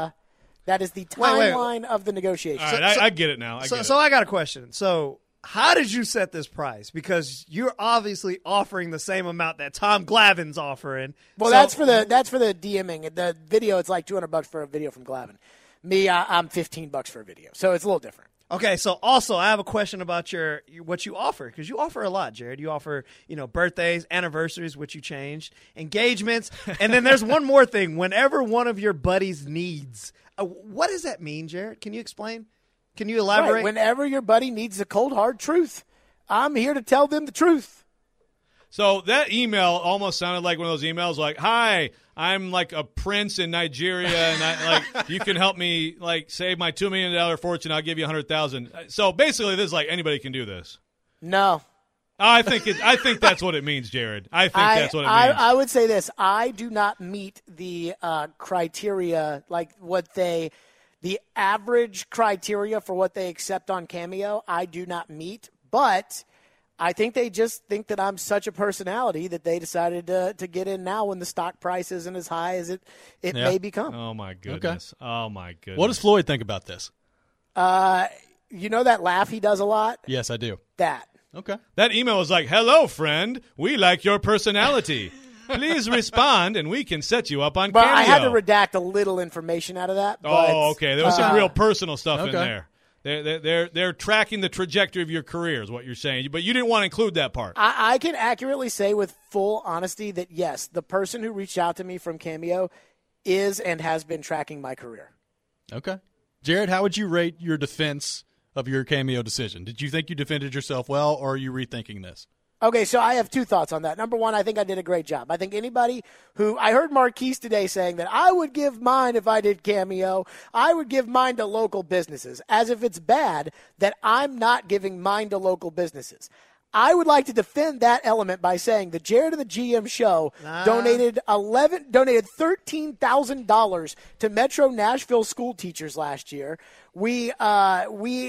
Speaker 7: timeline of the negotiation.
Speaker 4: All right, I get it now.
Speaker 6: So I got a question. So how did you set this price? Because you're obviously offering the same amount that Tom Glavine's offering.
Speaker 7: Well, that's for the DMing. The video, it's like $200 for a video from Glavine. Me, I'm $15 for a video, so it's a little different.
Speaker 6: Okay, so also I have a question about what you offer, because you offer a lot, Jared. You offer, birthdays, anniversaries, which you changed, engagements, and then there's one more thing. Whenever one of your buddies needs, what does that mean, Jared? Can you explain? Can you elaborate?
Speaker 7: Right. Whenever your buddy needs the cold, hard truth, I'm here to tell them the truth.
Speaker 4: So that email almost sounded like one of those emails like, hi, I'm like a prince in Nigeria, and you can help me save my $2 million fortune. I'll give you $100,000. So basically, this is like anybody can do this.
Speaker 7: No.
Speaker 4: I think that's what it means, Jared. That's what it means.
Speaker 7: I would say this. I do not meet the criteria, the average criteria for what they accept on Cameo. I do not meet, but I think they just think that I'm such a personality that they decided to get in now when the stock price isn't as high as it may become.
Speaker 4: Oh, my goodness. Okay. Oh, my goodness.
Speaker 3: What does Floyd think about this?
Speaker 7: You know that laugh he does a lot?
Speaker 3: Yes, I do.
Speaker 7: That.
Speaker 3: Okay.
Speaker 4: That email was like, hello, friend. We like your personality. Please respond, and we can set you up on Cameo.
Speaker 7: But I had to redact a little information out of that.
Speaker 4: Oh, okay. There was some real personal stuff in there. They're tracking the trajectory of your career is what you're saying, but you didn't want to include that part.
Speaker 7: I can accurately say with full honesty that, yes, the person who reached out to me from Cameo is and has been tracking my career.
Speaker 3: Okay. Jared, how would you rate your defense of your Cameo decision? Did you think you defended yourself well, or are you rethinking this?
Speaker 7: Okay, so I have two thoughts on that. Number one, I think I did a great job. I think anybody who – I heard Marquise today saying that I would give mine if I did Cameo. I would give mine to local businesses, as if it's bad that I'm not giving mine to local businesses. I would like to defend that element by saying the Jared and the GM show donated $13,000 to Metro Nashville school teachers last year. I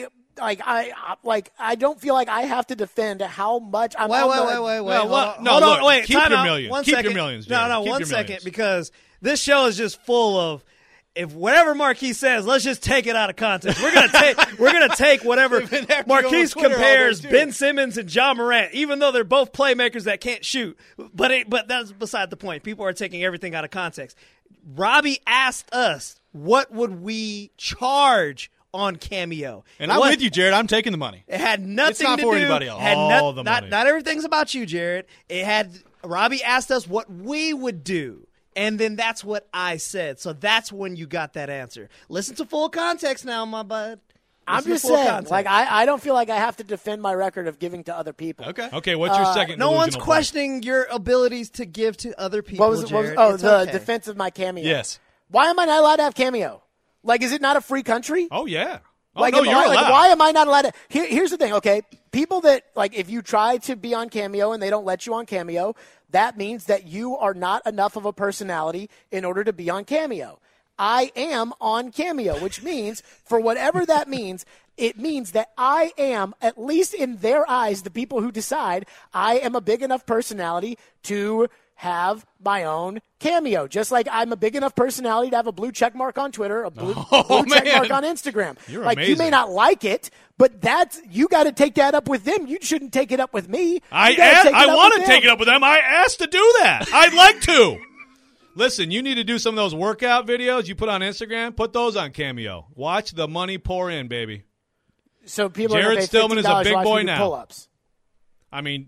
Speaker 7: don't feel like I have to defend how much I'm.
Speaker 6: Wait.
Speaker 4: Hold on. Wait. Keep your millions. Keep your millions.
Speaker 6: No. 1 second, because this show is just full of. If whatever Marquise says, let's just take it out of context. We're gonna take whatever Marquise compares Ben Simmons and John Morant, even though they're both playmakers that can't shoot. But that's beside the point. People are taking everything out of context. Robbie asked us, what would we charge on Cameo?
Speaker 3: And I'm with you, Jared. I'm taking the money.
Speaker 6: It had nothing
Speaker 3: it's not
Speaker 6: to
Speaker 3: for
Speaker 6: do.
Speaker 3: Anybody else.
Speaker 4: The money.
Speaker 6: Not everything's about you, Jared. Robbie asked us what we would do. And then that's what I said. So that's when you got that answer. Listen to full context now, my bud.
Speaker 7: I'm just saying, I don't feel like I have to defend my record of giving to other people.
Speaker 3: Okay.
Speaker 4: What's your second?
Speaker 6: No one's questioning your abilities to give to other people. Jared.
Speaker 7: The defense of my Cameo.
Speaker 3: Yes.
Speaker 7: Why am I not allowed to have Cameo? Is it not a free country?
Speaker 4: Oh yeah.
Speaker 7: You're allowed. Why am I not allowed to? Here's the thing, okay? People that, if you try to be on Cameo and they don't let you on Cameo, that means that you are not enough of a personality in order to be on Cameo. I am on Cameo, which means, for whatever that means, it means that I am, at least in their eyes, the people who decide, I am a big enough personality to have my own Cameo. Just like I'm a big enough personality to have a blue check mark on Twitter, a blue check mark on Instagram.
Speaker 4: You're amazing.
Speaker 7: You may not like it, but you got to take that up with them. You shouldn't take it up with me.
Speaker 4: I want to take it up with them. I asked to do that. I'd like to. Listen, you need to do some of those workout videos you put on Instagram. Put those on Cameo. Watch the money pour in, baby.
Speaker 7: So people
Speaker 4: Jared
Speaker 7: are
Speaker 4: Stillman is a big boy now.
Speaker 7: Pull-ups.
Speaker 4: I mean,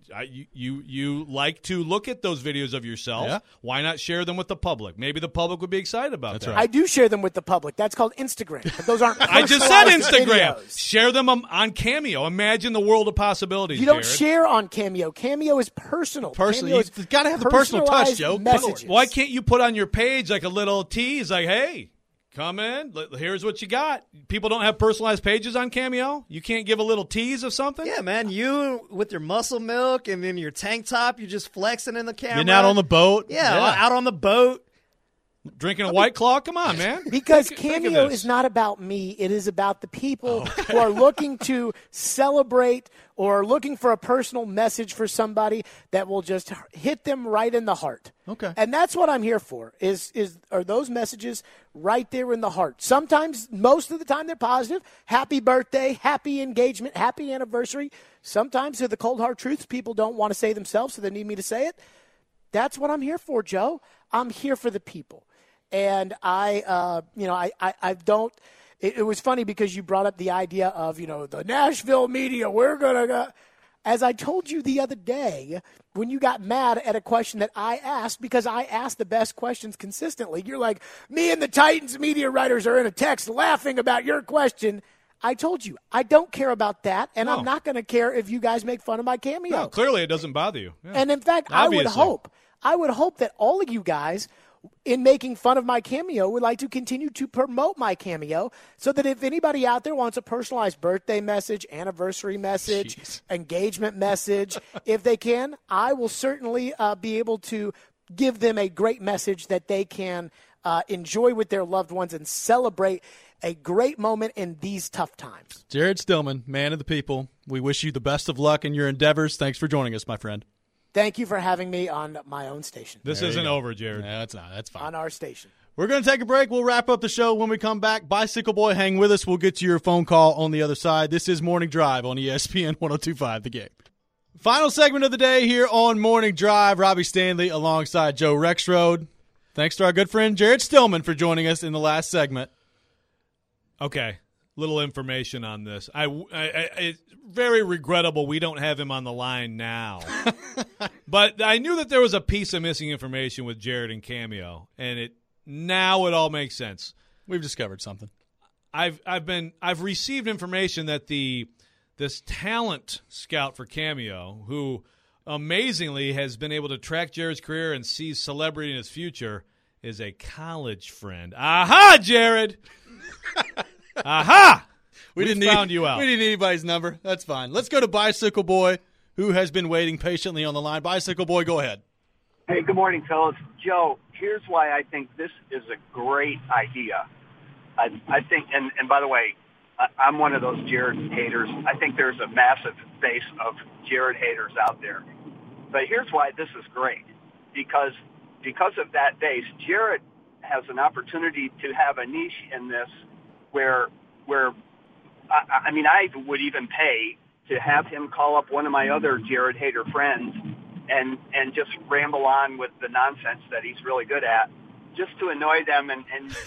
Speaker 4: you like to look at those videos of yourself. Yeah. Why not share them with the public? Maybe the public would be excited about that.
Speaker 3: Right.
Speaker 7: I do share them with the public. That's called Instagram. But those aren't.
Speaker 4: I just said Instagram.
Speaker 7: Videos.
Speaker 4: Share them on Cameo. Imagine the world of possibilities.
Speaker 7: You don't
Speaker 4: Jared.
Speaker 7: share on Cameo. Cameo is personal.
Speaker 3: You've got to have the personal touch, Joe.
Speaker 7: Messages.
Speaker 4: Why can't you put on your page like a little tease, like, hey, come in. Here's what you got. People don't have personalized pages on Cameo. You can't give a little tease of something?
Speaker 6: Yeah, man. You with your muscle milk and then your tank top, you're just flexing in the camera.
Speaker 3: You're out on the boat.
Speaker 6: Yeah, out on the boat.
Speaker 4: Drinking a White Claw? Come on, man.
Speaker 7: Because
Speaker 4: think of
Speaker 7: Cameo
Speaker 4: this.
Speaker 7: is not about me. It is about the people who are looking to celebrate or looking for a personal message for somebody that will just hit them right in the heart.
Speaker 3: Okay.
Speaker 7: And that's what I'm here for, are those messages right there in the heart. Sometimes, most of the time, they're positive. Happy birthday, happy engagement, happy anniversary. Sometimes they're the cold hard truths people don't want to say themselves, so they need me to say it. That's what I'm here for, Joe. I'm here for the people. And I don't. It was funny because you brought up the idea of, the Nashville media. We're gonna go. As I told you the other day, when you got mad at a question that I asked, because I asked the best questions consistently, you're like, me and the Titans media writers are in a text laughing about your question. I told you, I don't care about that, and I'm not going to care if you guys make fun of my cameo.
Speaker 4: No, clearly it doesn't bother you. Yeah.
Speaker 7: And in fact,
Speaker 4: Obviously.
Speaker 7: I would hope that all of you guys, in making fun of my cameo, would like to continue to promote my cameo, so that if anybody out there wants a personalized birthday message, anniversary message, engagement message, if they can, I will certainly be able to give them a great message that they can enjoy with their loved ones and celebrate a great moment in these tough times.
Speaker 3: Jared Stillman, man of the people, we wish you the best of luck in your endeavors. Thanks for joining us, my friend.
Speaker 7: Thank you for having me on my own station.
Speaker 4: This isn't over, Jared.
Speaker 3: No, it's not. That's fine.
Speaker 7: On our station.
Speaker 3: We're going to take a break. We'll wrap up the show when we come back. Bicycle Boy, hang with us. We'll get to your phone call on the other side. This is Morning Drive on ESPN 102.5 The Game. Final segment of the day here on Morning Drive. Robbie Stanley alongside Joe Rexrode. Thanks to our good friend Jared Stillman for joining us in the last segment.
Speaker 4: Okay, little information on this. It's very regrettable we don't have him on the line now. But I knew that there was a piece of missing information with Jared and Cameo, and now it all makes sense.
Speaker 3: We've discovered something.
Speaker 4: I've received information that this talent scout for Cameo, who amazingly has been able to track Jared's career and sees celebrity in his future, is a college friend. Aha, Jared! Aha! We found you out.
Speaker 3: We didn't need anybody's number. That's fine. Let's go to Bicycle Boy, who has been waiting patiently on the line. Bicycle Boy, go ahead.
Speaker 8: Hey, good morning, fellas. Joe, here's why I think this is a great idea. I think, and by the way, I'm one of those Jared haters. I think there's a massive base of Jared haters out there. But here's why this is great. Because of that base, Jared has an opportunity to have a niche in this where I mean, I would even pay to have him call up one of my other Jared hater friends and just ramble on with the nonsense that he's really good at, just to annoy them and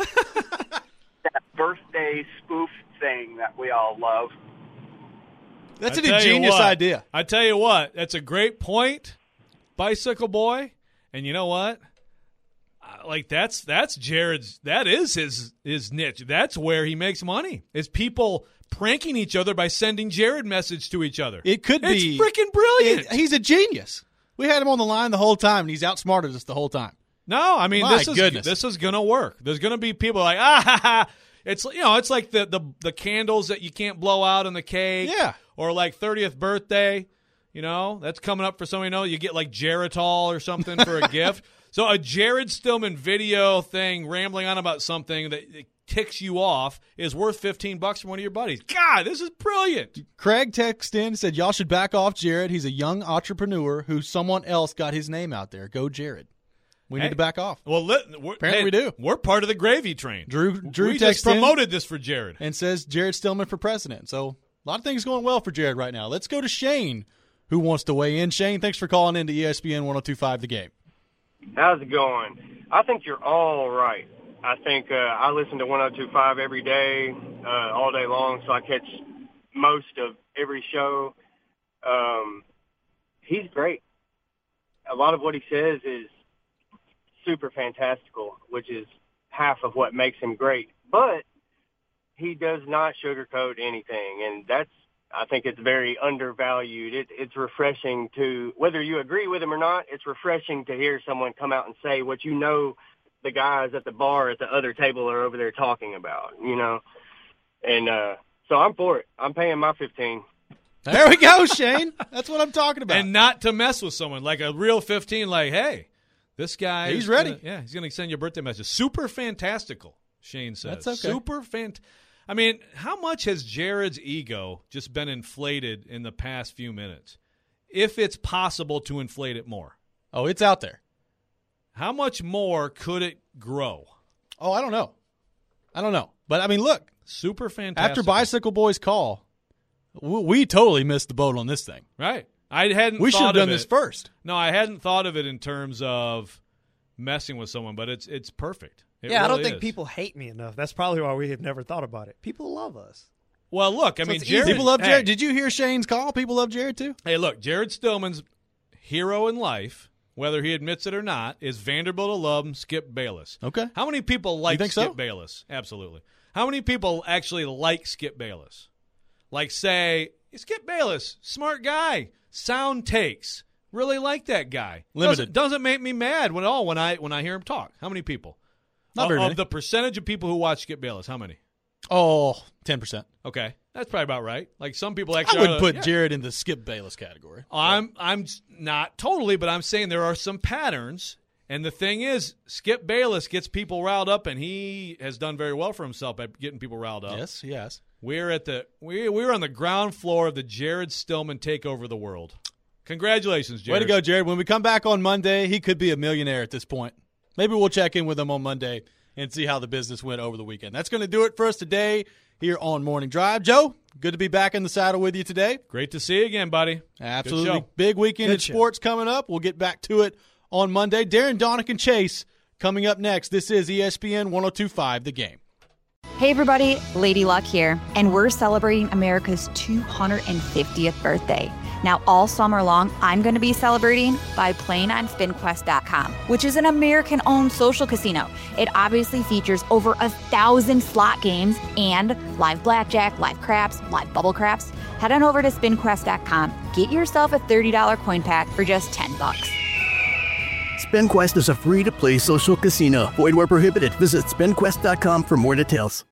Speaker 8: that birthday spoof thing that we all love.
Speaker 3: That's an ingenious idea.
Speaker 4: I tell you what, that's a great point, Bicycle Boy. And you know what? Like that's Jared's. That is his niche. That's where he makes money. Is people pranking each other by sending Jared message to each other.
Speaker 3: It could be.
Speaker 4: It's freaking brilliant.
Speaker 3: He's a genius. We had him on the line the whole time, and he's outsmarted us the whole time.
Speaker 4: No, I mean this is gonna work. There's gonna be people like It's it's like the candles that you can't blow out in the cake.
Speaker 3: Yeah.
Speaker 4: Or like 30th birthday. That's coming up for somebody. You get like Geritol or something for a gift. So a Jared Stillman video thing rambling on about something that ticks you off is worth $15 from one of your buddies. God, this is brilliant.
Speaker 3: Craig texted in and said, y'all should back off Jared. He's a young entrepreneur who someone else got his name out there. Go Jared. We need to back off.
Speaker 4: Well,
Speaker 3: apparently we do.
Speaker 4: We're part of the gravy train.
Speaker 3: Drew
Speaker 4: we just promoted this for Jared.
Speaker 3: And says Jared Stillman for president. So a lot of things going well for Jared right now. Let's go to Shane, who wants to weigh in. Shane, thanks for calling in to ESPN 102.5 The Game.
Speaker 9: How's it going? I think you're all right. I think I listen to 102.5 every day, all day long, so I catch most of every show. He's great. A lot of what he says is super fantastical, which is half of what makes him great. But he does not sugarcoat anything, and I think it's very undervalued. It's refreshing to, whether you agree with him or not, it's refreshing to hear someone come out and say what the guys at the bar at the other table are over there talking about, And so I'm for it. I'm paying my $15.
Speaker 3: There we go, Shane. That's what I'm talking about.
Speaker 4: And not to mess with someone, like a real 15, like, hey, This guy,
Speaker 3: he's ready.
Speaker 4: He's going to send you a birthday message. Super fantastical, Shane says.
Speaker 3: That's okay.
Speaker 4: Super I mean, how much has Jared's ego just been inflated in the past few minutes? If it's possible to inflate it more.
Speaker 3: Oh, it's out there.
Speaker 4: How much more could it grow?
Speaker 3: Oh, I don't know. But, I mean, look.
Speaker 4: Super fantastic.
Speaker 3: After Bicycle Boy's call, we totally missed the boat on this thing.
Speaker 4: Right. I hadn't.
Speaker 3: We should have done this first.
Speaker 4: No, I hadn't thought of it in terms of messing with someone, but it's perfect. It
Speaker 6: I don't
Speaker 4: really
Speaker 6: think
Speaker 4: is.
Speaker 6: people hate me enough. That's probably why we have never thought about it. People love us.
Speaker 4: Well, look, I mean, Jared.
Speaker 3: People love Jared. Did you hear Shane's call? People love Jared too.
Speaker 4: Hey, look, Jared Stillman's hero in life, whether he admits it or not, is Vanderbilt alum Skip Bayless.
Speaker 3: Okay.
Speaker 4: How many people like
Speaker 3: think
Speaker 4: Skip
Speaker 3: so?
Speaker 4: Bayless? Absolutely. How many people actually like Skip Bayless? Like, say, Skip Bayless, smart guy, sound takes, really like that guy.
Speaker 3: Limited.
Speaker 4: Doesn't make me mad when I hear him talk. How many people?
Speaker 3: Not very many.
Speaker 4: Of the percentage of people who watch Skip Bayless, how many?
Speaker 3: Oh, 10%.
Speaker 4: Okay, that's probably about right. Like some people
Speaker 3: I
Speaker 4: actually
Speaker 3: wouldn't put Jared in the Skip Bayless category.
Speaker 4: I'm not totally, but I'm saying there are some patterns. And the thing is, Skip Bayless gets people riled up, and he has done very well for himself at getting people riled up.
Speaker 3: Yes, he has.
Speaker 4: We're on the ground floor of the Jared Stillman takeover of the world. Congratulations, Jared.
Speaker 3: Way to go, Jared. When we come back on Monday, he could be a millionaire at this point. Maybe we'll check in with him on Monday and see how the business went over the weekend. That's going to do it for us today here on Morning Drive. Joe, good to be back in the saddle with you today.
Speaker 4: Great to see you again, buddy.
Speaker 3: Absolutely.
Speaker 4: Good show.
Speaker 3: Big weekend in sports coming up. We'll get back to it on Monday. Darren, Donick, and Chase coming up next. This is ESPN 102.5 The Game.
Speaker 10: Hey everybody, Lady Luck here, and we're celebrating America's 250th birthday. Now all summer long, I'm going to be celebrating by playing on SpinQuest.com, which is an American-owned social casino. It obviously features over 1,000 slot games and live blackjack, live craps, live bubble craps. Head on over to SpinQuest.com, get yourself a $30 coin pack for just $10.
Speaker 2: SpinQuest is a free-to-play social casino. Void where prohibited. Visit SpinQuest.com for more details.